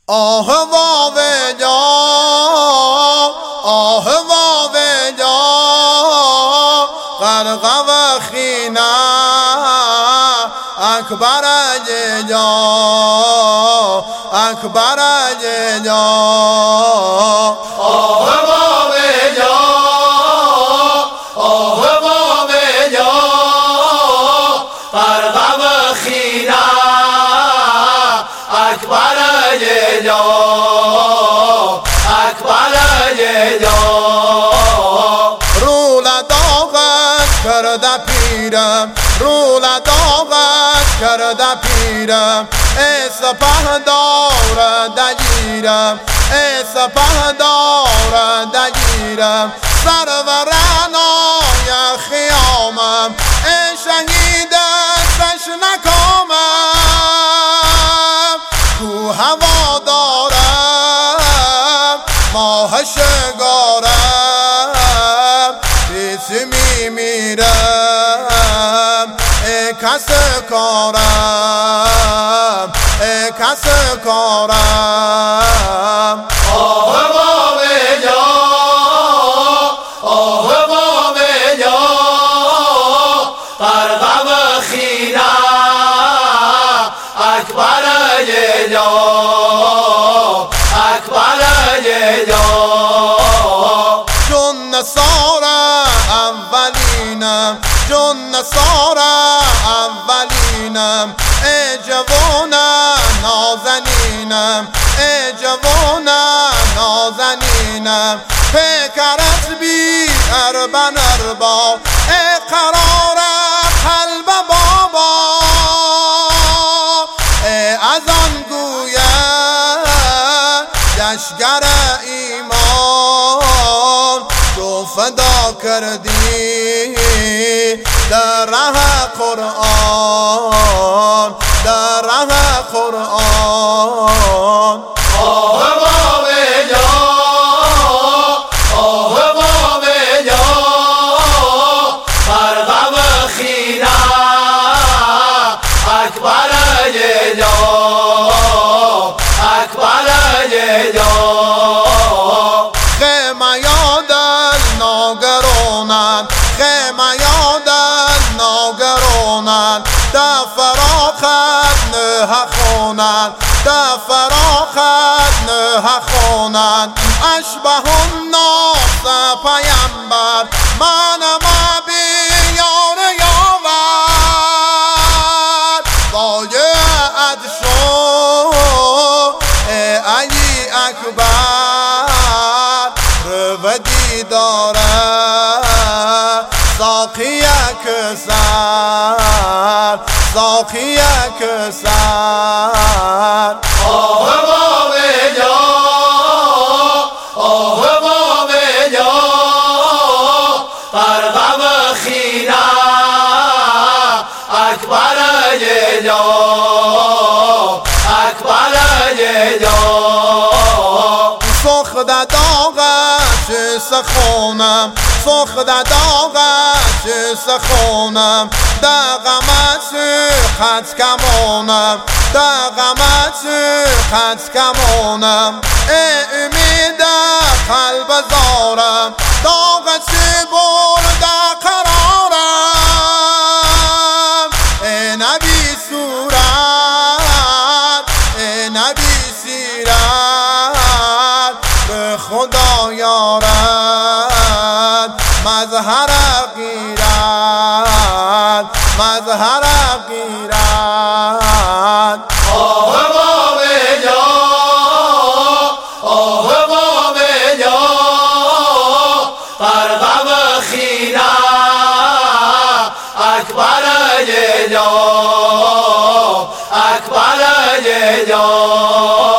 آه واوه جا آه واوه جا غرق و خینا اکبر جا اکبر جا آه واوه جا آه واوه جا غرق و خینا اکبر جا اکبر جا رول داغت کرده پیرم رول داغت کرده پیرم ای سپه دار دگیرم ای سپه دار دگیرم سرورانای خیامم ای شهید تشنکامم کو هوا دارم ماه شگارم بیسی میرم ای کس کارم ای کس کارم آه واوه جا آه واوه جا غرق و خینا اکبر جا اکبر جا جون نصارا اولینم جون نصارا اولینم ای جوانم نازنینم ای جوانم نازنینم پیکرت بی اربن اربا ای قرار قلب بابا ای از آن گویم لشگر ایمان تو فدا کردی در راه قرآن در راه قرآن آه واوه جا آه واوه جا غرق و خینا اکبر جا اکبر جا خیمه یادن ناگرانند خیمه یادن ناگرانند در فراخت نه خونند در فراخت نه خونند اشبه الناس پیمبر منم بیار یاور باید شو ای علی اکبر رو دیداره ساقی کسر ساقی کسر آه واوه جا آه واوه جا غرق و خینا اکبر جا اکبر جا سخت داغش سخونم سخت داغش سخونم در غمش خط کمونم در غمش خط کمونم ای امید قلب زارم داغش برد قرارم ای نبی صورت ای نبی سیرت به خدا یارد مظهر غیرت مظهر غیرت آه واوه جا آه واوه جا غرق و خینا اکبر جا اکبر جا